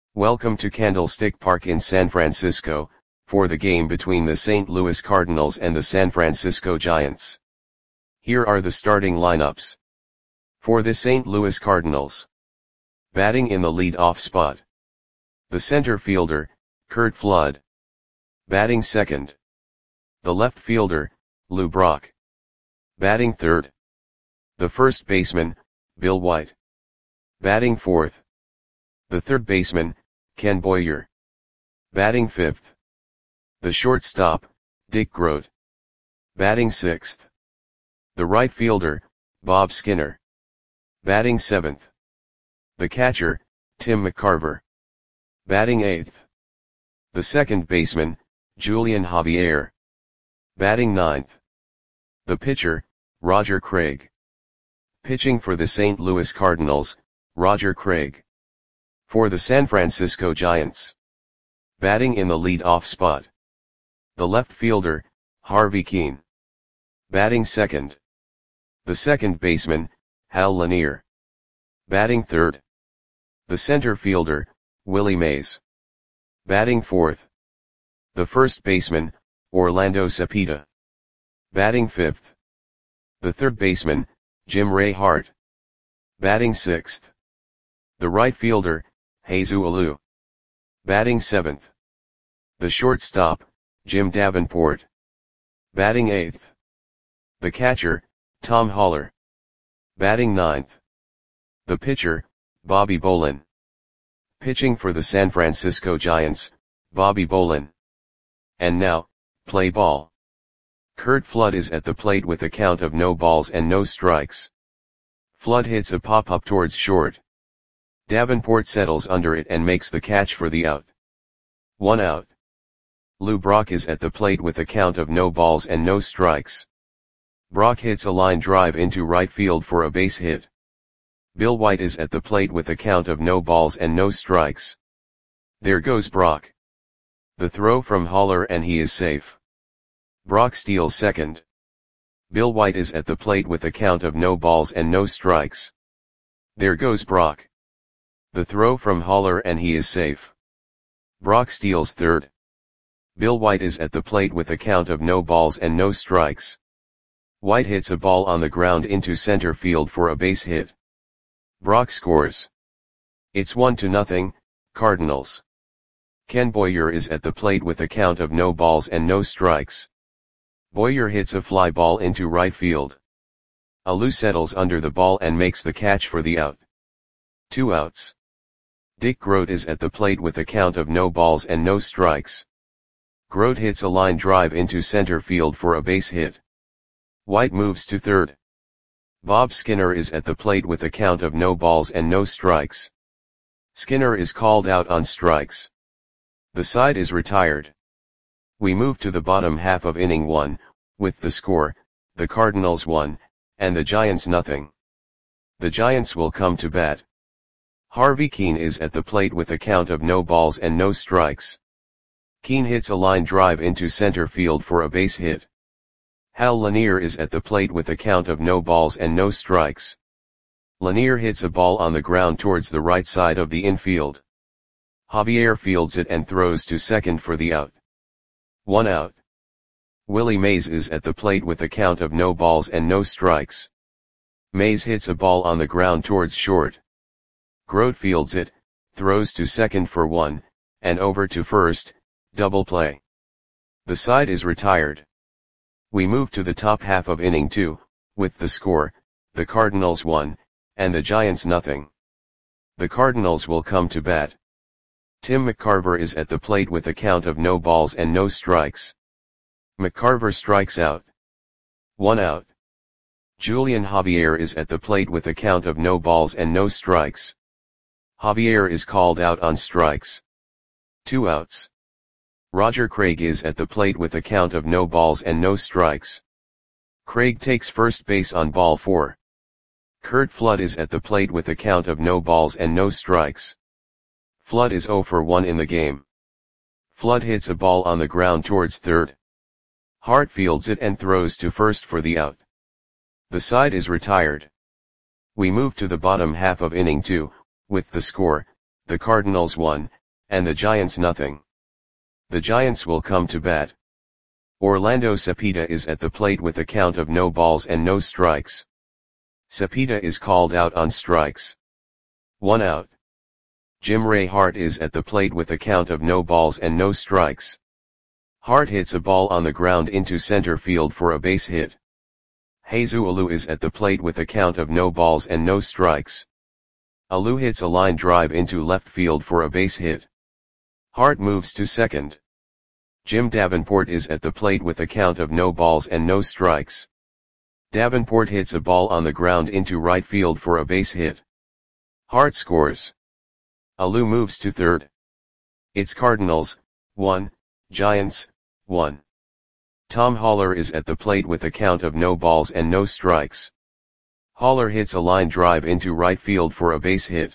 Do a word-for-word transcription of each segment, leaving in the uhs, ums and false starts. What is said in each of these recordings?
Welcome to Candlestick Park in San Francisco, for the game between the Saint Louis Cardinals and the San Francisco Giants. Here are the starting lineups. For the Saint Louis Cardinals. Batting in the lead-off spot. The center fielder, Curt Flood. Batting second. The left fielder, Lou Brock. Batting third. The first baseman, Bill White. Batting fourth. The third baseman, Ken Boyer. Batting fifth. The shortstop, Dick Groat. Batting sixth. The right fielder, Bob Skinner. Batting seventh. The catcher, Tim McCarver. Batting eighth. The second baseman, Julian Javier. Batting ninth. The pitcher, Roger Craig. Pitching for the Saint Louis Cardinals, Roger Craig. For the San Francisco Giants. Batting in the lead-off spot. The left fielder, Harvey Kuenn. Batting second. The second baseman, Hal Lanier. Batting third. The center fielder, Willie Mays. Batting fourth. The first baseman, Orlando Cepeda. Batting fifth. The third baseman, Jim Ray Hart. Batting sixth. The right fielder, Jesus Alou. Batting seventh. The shortstop, Jim Davenport. Batting eighth. The catcher, Tom Haller. Batting ninth. The pitcher, Bobby Bolin. Pitching for the San Francisco Giants, Bobby Bolin. And now, play ball. Curt Flood is at the plate with a count of no balls and no strikes. Flood hits a pop-up towards short. Davenport settles under it and makes the catch for the out. One out. Lou Brock is at the plate with a count of no balls and no strikes. Brock hits a line drive into right field for a base hit. Bill White is at the plate with a count of no balls and no strikes. There goes Brock. The throw from Haller and he is safe. Brock steals second. Bill White is at the plate with a count of no balls and no strikes. There goes Brock. The throw from Haller and he is safe. Brock steals third. Bill White is at the plate with a count of no balls and no strikes. White hits a ball on the ground into center field for a base hit. Brock scores. It's one to nothing, Cardinals. Ken Boyer is at the plate with a count of no balls and no strikes. Boyer hits a fly ball into right field. Alou settles under the ball and makes the catch for the out. Two outs. Dick Groat is at the plate with a count of no balls and no strikes. Groat hits a line drive into center field for a base hit. White moves to third. Bob Skinner is at the plate with a count of no balls and no strikes. Skinner is called out on strikes. The side is retired. We move to the bottom half of inning one, with the score, the Cardinals one, and the Giants nothing. The Giants will come to bat. Harvey Kuenn is at the plate with a count of no balls and no strikes. Kuenn hits a line drive into center field for a base hit. Hal Lanier is at the plate with a count of no balls and no strikes. Lanier hits a ball on the ground towards the right side of the infield. Javier fields it and throws to second for the out. One out. Willie Mays is at the plate with a count of no balls and no strikes. Mays hits a ball on the ground towards short. Groat fields it, throws to second for one, and over to first, double play. The side is retired. We move to the top half of inning two, with the score, the Cardinals one, and the Giants nothing. The Cardinals will come to bat. Tim McCarver is at the plate with a count of no balls and no strikes. McCarver strikes out. One out. Julian Javier is at the plate with a count of no balls and no strikes. Javier is called out on strikes. Two outs. Roger Craig is at the plate with a count of no balls and no strikes. Craig takes first base on ball four. Curt Flood is at the plate with a count of no balls and no strikes. Flood is zero for one in the game. Flood hits a ball on the ground towards third. Hart fields it and throws to first for the out. The side is retired. We move to the bottom half of inning two, with the score, the Cardinals one, and the Giants nothing. The Giants will come to bat. Orlando Cepeda is at the plate with a count of no balls and no strikes. Cepeda is called out on strikes. One out. Jim Ray Hart is at the plate with a count of no balls and no strikes. Hart hits a ball on the ground into center field for a base hit. Jesus Alou is at the plate with a count of no balls and no strikes. Alou hits a line drive into left field for a base hit. Hart moves to second. Jim Davenport is at the plate with a count of no balls and no strikes. Davenport hits a ball on the ground into right field for a base hit. Hart scores. Alou moves to third. It's Cardinals, one, Giants, one. Tom Haller is at the plate with a count of no balls and no strikes. Haller hits a line drive into right field for a base hit.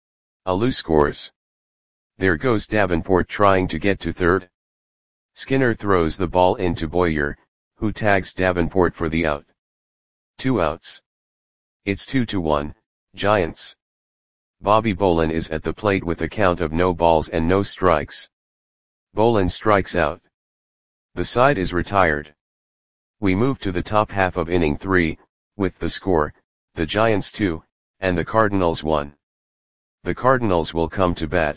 Alou scores. There goes Davenport trying to get to third. Skinner throws the ball into Boyer, who tags Davenport for the out. Two outs. It's two to one, Giants. Bobby Bolin is at the plate with a count of no balls and no strikes. Bolin strikes out. The side is retired. We move to the top half of inning three, with the score, the Giants two, and the Cardinals one. The Cardinals will come to bat.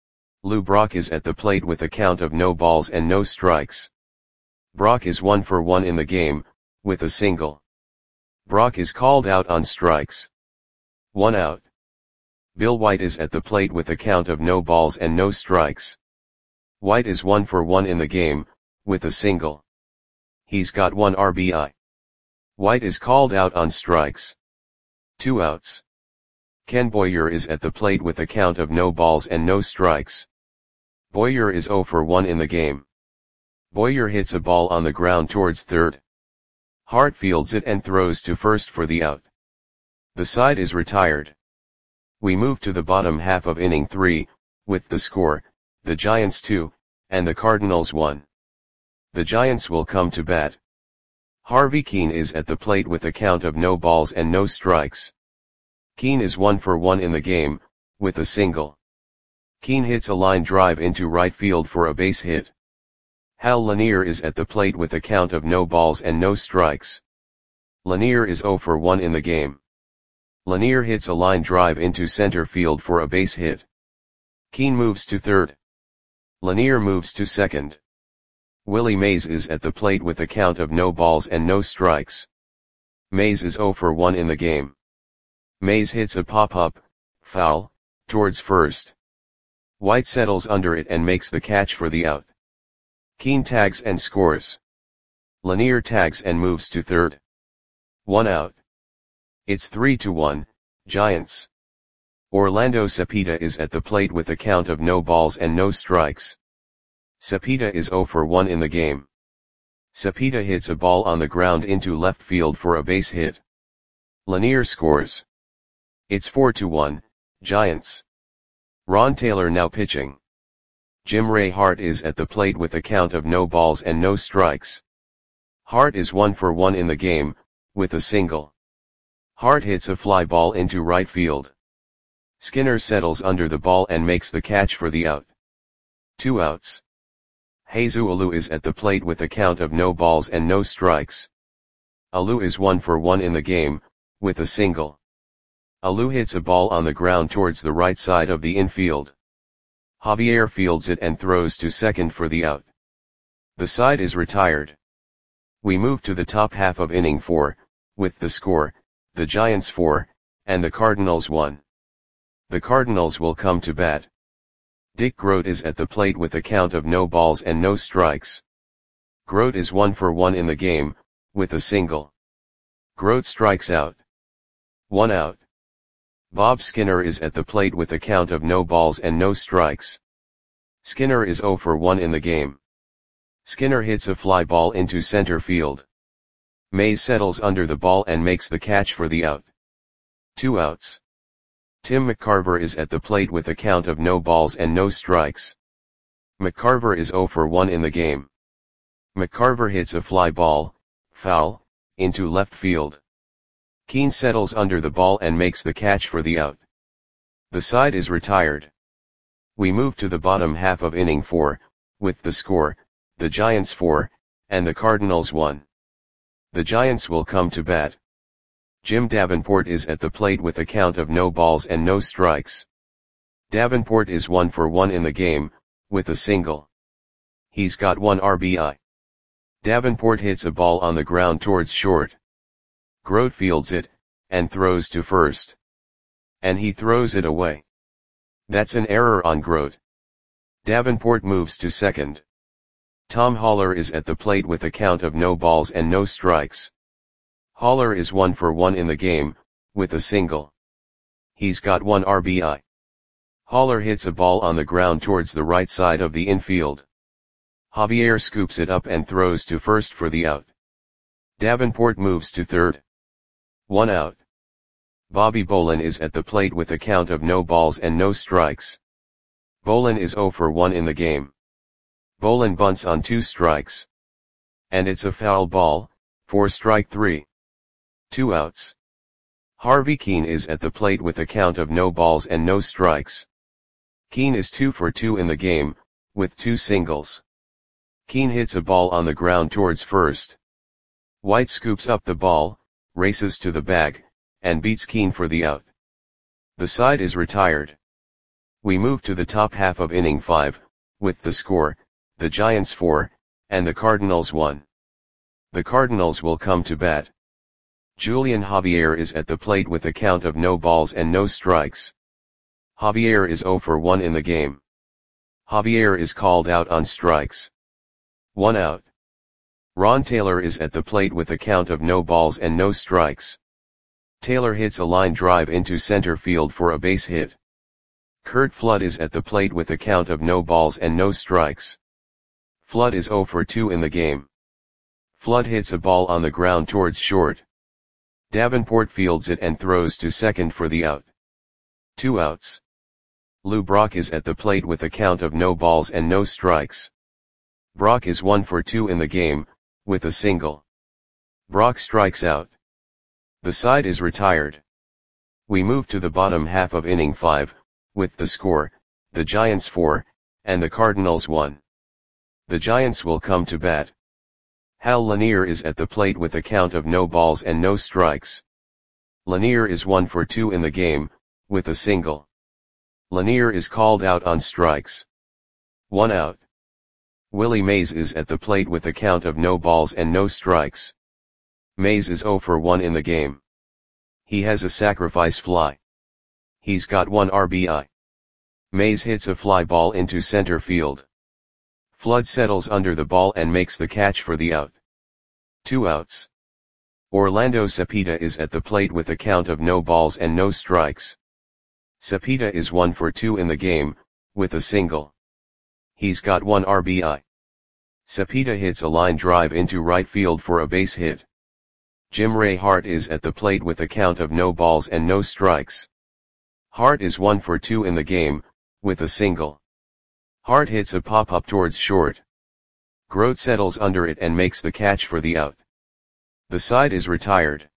Lou Brock is at the plate with a count of no balls and no strikes. Brock is one for one in the game, with a single. Brock is called out on strikes. One out. Bill White is at the plate with a count of no balls and no strikes. White is one for one in the game, with a single. He's got one R B I. White is called out on strikes. Two outs. Ken Boyer is at the plate with a count of no balls and no strikes. Boyer is zero for one in the game. Boyer hits a ball on the ground towards third. Hart fields it and throws to first for the out. The side is retired. We move to the bottom half of inning three, with the score, the Giants two, and the Cardinals one. The Giants will come to bat. Harvey Keene is at the plate with a count of no balls and no strikes. Keene is one for one in the game, with a single. Keene hits a line drive into right field for a base hit. Hal Lanier is at the plate with a count of no balls and no strikes. Lanier is zero for one in the game. Lanier hits a line drive into center field for a base hit. Keene moves to third. Lanier moves to second. Willie Mays is at the plate with a count of no balls and no strikes. Mays is zero for one in the game. Mays hits a pop-up, foul, towards first. White settles under it and makes the catch for the out. Keene tags and scores. Lanier tags and moves to third. One out. It's three to one, Giants. Orlando Cepeda is at the plate with a count of no balls and no strikes. Cepeda is zero for one in the game. Cepeda hits a ball on the ground into left field for a base hit. Lanier scores. It's four to one, Giants. Ron Taylor now pitching. Jim Ray Hart is at the plate with a count of no balls and no strikes. Hart is one for one in the game, with a single. Hart hits a fly ball into right field. Skinner settles under the ball and makes the catch for the out. Two outs. Jesus Alou is at the plate with a count of no balls and no strikes. Alou is one for one in the game, with a single. Alou hits a ball on the ground towards the right side of the infield. Javier fields it and throws to second for the out. The side is retired. We move to the top half of inning four, with the score, the Giants four, and the Cardinals one. The Cardinals will come to bat. Dick Groat is at the plate with a count of no balls and no strikes. Groat is one for one in the game, with a single. Groat strikes out. One out. Bob Skinner is at the plate with a count of no balls and no strikes. Skinner is zero for one in the game. Skinner hits a fly ball into center field. Mays settles under the ball and makes the catch for the out. Two outs. Tim McCarver is at the plate with a count of no balls and no strikes. McCarver is zero for one in the game. McCarver hits a fly ball, foul, into left field. Keene settles under the ball and makes the catch for the out. The side is retired. We move to the bottom half of inning four, with the score, the Giants four, and the Cardinals one. The Giants will come to bat. Jim Davenport is at the plate with a count of no balls and no strikes. Davenport is one for one in the game, with a single. He's got one R B I. Davenport hits a ball on the ground towards short. Grote fields it, and throws to first. And he throws it away. That's an error on Grote. Davenport moves to second. Tom Haller is at the plate with a count of no balls and no strikes. Haller is one for one in the game, with a single. He's got one R B I. Haller hits a ball on the ground towards the right side of the infield. Javier scoops it up and throws to first for the out. Davenport moves to third. One out. Bobby Bolin is at the plate with a count of no balls and no strikes. Bolin is zero for one in the game. Bolin bunts on two strikes. And it's a foul ball, for strike three. Two outs. Harvey Keene is at the plate with a count of no balls and no strikes. Keene is two for two in the game, with two singles. Keene hits a ball on the ground towards first. White scoops up the ball, races to the bag, and beats Keene for the out. The side is retired. We move to the top half of inning five, with the score, the Giants four, and the Cardinals one. The Cardinals will come to bat. Julian Javier is at the plate with a count of no balls and no strikes. Javier is zero for one in the game. Javier is called out on strikes. One out. Ron Taylor is at the plate with a count of no balls and no strikes. Taylor hits a line drive into center field for a base hit. Curt Flood is at the plate with a count of no balls and no strikes. Flood is zero for two in the game. Flood hits a ball on the ground towards short. Davenport fields it and throws to second for the out. Two outs. Lou Brock is at the plate with a count of no balls and no strikes. Brock is one for two in the game, with a single. Brock strikes out. The side is retired. We move to the bottom half of inning five, with the score, the Giants four, and the Cardinals one. The Giants will come to bat. Hal Lanier is at the plate with a count of no balls and no strikes. Lanier is one for two in the game, with a single. Lanier is called out on strikes. One out. Willie Mays is at the plate with a count of no balls and no strikes. Mays is zero for one in the game. He has a sacrifice fly. He's got one R B I. Mays hits a fly ball into center field. Flood settles under the ball and makes the catch for the out. Two outs. Orlando Cepeda is at the plate with a count of no balls and no strikes. Cepeda is one for two in the game, with a single. He's got one R B I. Cepeda hits a line drive into right field for a base hit. Jim Ray Hart is at the plate with a count of no balls and no strikes. Hart is one for two in the game, with a single. Hart hits a pop-up towards short. Grote settles under it and makes the catch for the out. The side is retired.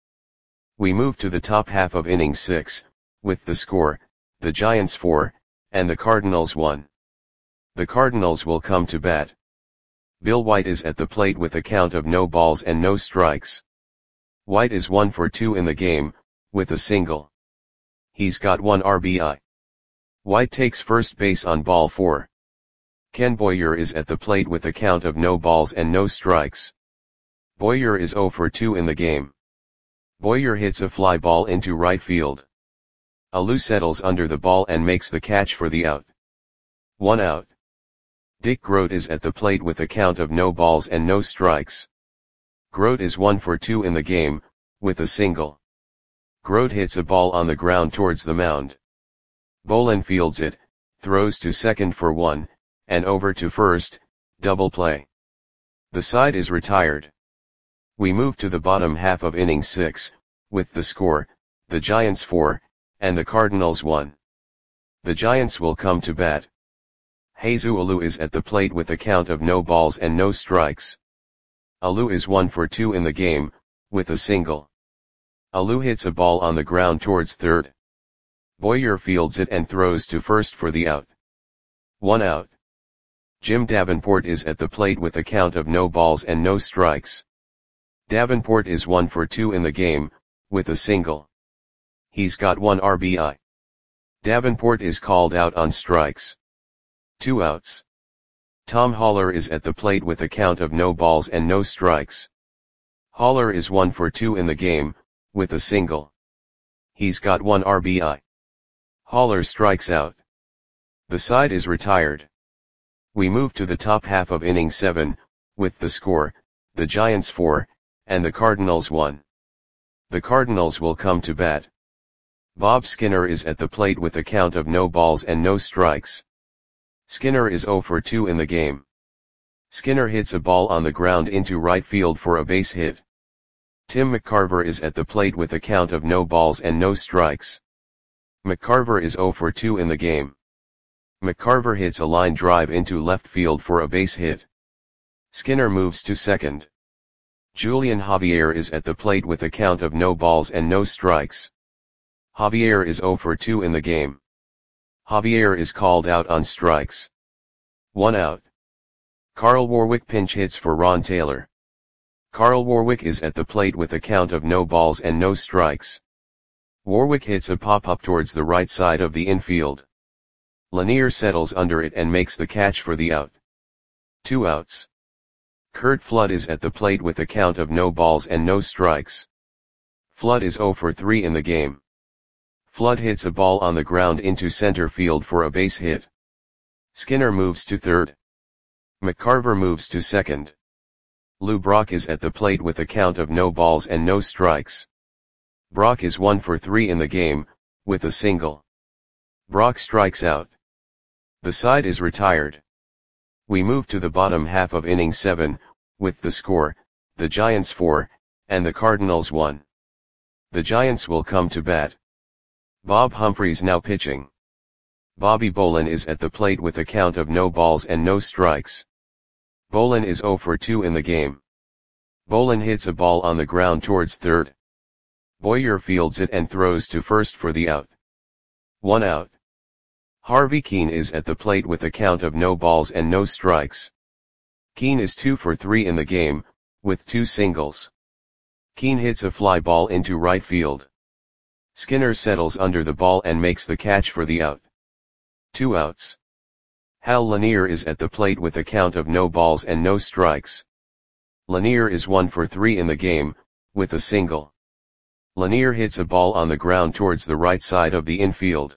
We move to the top half of inning six, with the score, the Giants four, and the Cardinals one. The Cardinals will come to bat. Bill White is at the plate with a count of no balls and no strikes. White is one for two in the game, with a single. He's got one R B I. White takes first base on ball four. Ken Boyer is at the plate with a count of no balls and no strikes. Boyer is zero for two in the game. Boyer hits a fly ball into right field. Alou settles under the ball and makes the catch for the out. One out. Dick Grote is at the plate with a count of no balls and no strikes. Grote is one for two in the game, with a single. Grote hits a ball on the ground towards the mound. Bolin fields it, throws to second for one, and over to first, double play. The side is retired. We move to the bottom half of inning six, with the score, the Giants four, and the Cardinals one. The Giants will come to bat. Jesus Alou is at the plate with a count of no balls and no strikes. Alou is one for two in the game, with a single. Alou hits a ball on the ground towards third. Boyer fields it and throws to first for the out. One out. Jim Davenport is at the plate with a count of no balls and no strikes. Davenport is one for two in the game, with a single. He's got one R B I. Davenport is called out on strikes. Two outs. Tom Haller is at the plate with a count of no balls and no strikes. Haller is one for two in the game, with a single. He's got one R B I. Haller strikes out. The side is retired. We move to the top half of inning seven, with the score, the Giants four, and the Cardinals one. The Cardinals will come to bat. Bob Skinner is at the plate with a count of no balls and no strikes. Skinner is zero for two in the game. Skinner hits a ball on the ground into right field for a base hit. Tim McCarver is at the plate with a count of no balls and no strikes. McCarver is zero for two in the game. McCarver hits a line drive into left field for a base hit. Skinner moves to second. Julian Javier is at the plate with a count of no balls and no strikes. Javier is zero for two in the game. Javier is called out on strikes. One out. Carl Warwick pinch hits for Ron Taylor. Carl Warwick is at the plate with a count of no balls and no strikes. Warwick hits a pop-up towards the right side of the infield. Lanier settles under it and makes the catch for the out. Two outs. Curt Flood is at the plate with a count of no balls and no strikes. Flood is zero for three in the game. Flood hits a ball on the ground into center field for a base hit. Skinner moves to third. McCarver moves to second. Lou Brock is at the plate with a count of no balls and no strikes. Brock is one for three in the game, with a single. Brock strikes out. The side is retired. We move to the bottom half of inning seven, with the score, the Giants four, and the Cardinals one. The Giants will come to bat. Bob Humphreys now pitching. Bobby Bolin is at the plate with a count of no balls and no strikes. Bolin is zero for two in the game. Bolin hits a ball on the ground towards third. Boyer fields it and throws to first for the out. One out. Harvey Keene is at the plate with a count of no balls and no strikes. Keene is two for three in the game, with two singles. Keene hits a fly ball into right field. Skinner settles under the ball and makes the catch for the out. Two outs. Hal Lanier is at the plate with a count of no balls and no strikes. Lanier is one for three in the game, with a single. Lanier hits a ball on the ground towards the right side of the infield.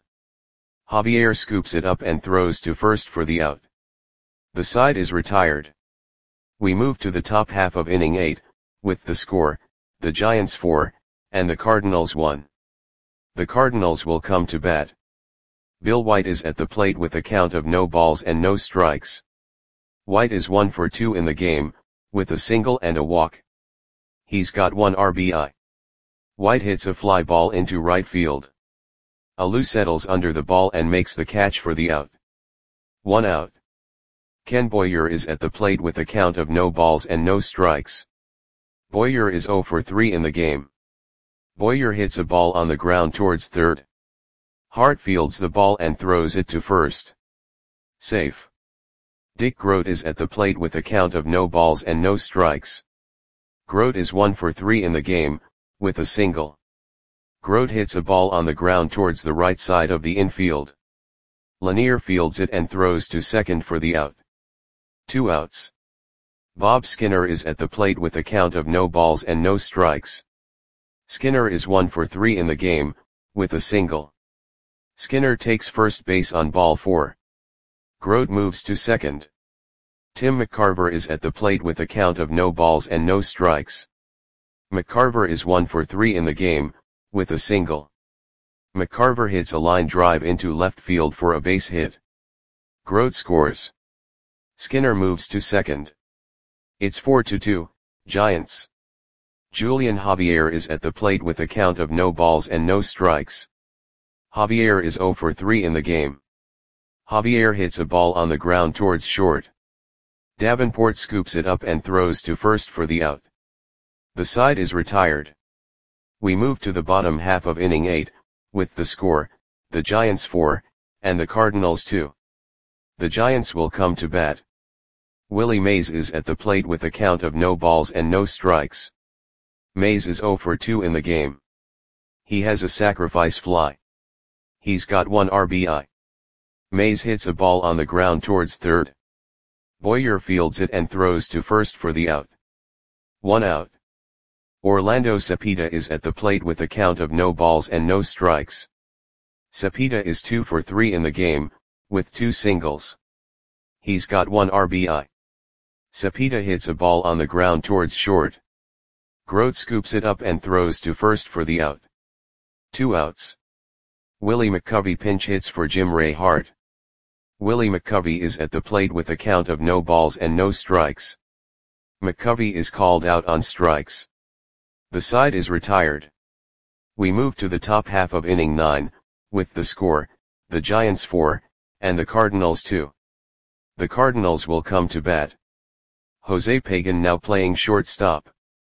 Javier scoops it up and throws to first for the out. The side is retired. We move to the top half of inning eight, with the score, the Giants four, and the Cardinals one. The Cardinals will come to bat. Bill White is at the plate with a count of no balls and no strikes. White is one for two in the game, with a single and a walk. He's got one R B I. White hits a fly ball into right field. Alou settles under the ball and makes the catch for the out. One out. Ken Boyer is at the plate with a count of no balls and no strikes. Boyer is zero for three in the game. Boyer hits a ball on the ground towards third. Hart fields the ball and throws it to first. Safe. Dick Grote is at the plate with a count of no balls and no strikes. Grote is one for three in the game, with a single. Grote hits a ball on the ground towards the right side of the infield. Lanier fields it and throws to second for the out. Two outs. Bob Skinner is at the plate with a count of no balls and no strikes. Skinner is one for three in the game, with a single. Skinner takes first base on ball four. Grote moves to second. Tim McCarver is at the plate with a count of no balls and no strikes. McCarver is one for three in the game, with a single. McCarver hits a line drive into left field for a base hit. Grote scores. Skinner moves to second. It's four to two, Giants. Julian Javier is at the plate with a count of no balls and no strikes. Javier is zero for three in the game. Javier hits a ball on the ground towards short. Davenport scoops it up and throws to first for the out. The side is retired. We move to the bottom half of inning eight, with the score, the Giants four, and the Cardinals two. The Giants will come to bat. Willie Mays is at the plate with a count of no balls and no strikes. Mays is oh for two in the game. He has a sacrifice fly. He's got one R B I. Mays hits a ball on the ground towards third. Boyer fields it and throws to first for the out. One out. Orlando Cepeda is at the plate with a count of no balls and no strikes. Cepeda is two for three in the game, with two singles. He's got one R B I. Cepeda hits a ball on the ground towards short. Grote scoops it up and throws to first for the out. Two outs. Willie McCovey pinch hits for Jim Ray Hart. Willie McCovey is at the plate with a count of no balls and no strikes. McCovey is called out on strikes. The side is retired. We move to the top half of inning nine, with the score, the Giants four, and the Cardinals two. The Cardinals will come to bat. Jose Pagan now playing shortstop.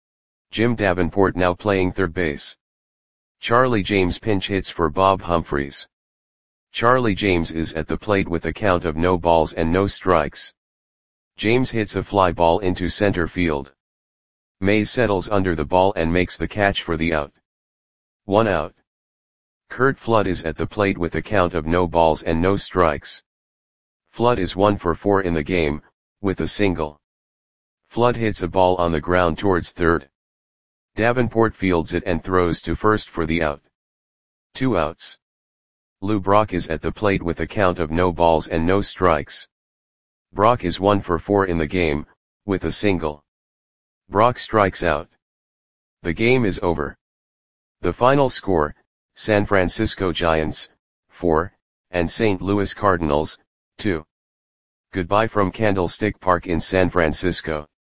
Jim Davenport now playing third base. Charlie James pinch hits for Bob Humphreys. Charlie James is at the plate with a count of no balls and no strikes. James hits a fly ball into center field. Mays settles under the ball and makes the catch for the out. One out. Curt Flood is at the plate with a count of no balls and no strikes. Flood is one for four in the game, with a single. Flood hits a ball on the ground towards third. Davenport fields it and throws to first for the out. Two outs. Lou Brock is at the plate with a count of no balls and no strikes. Brock is one for four in the game, with a single. Brock strikes out. The game is over. The final score, San Francisco Giants, four, and Saint Louis Cardinals, two. Goodbye from Candlestick Park in San Francisco.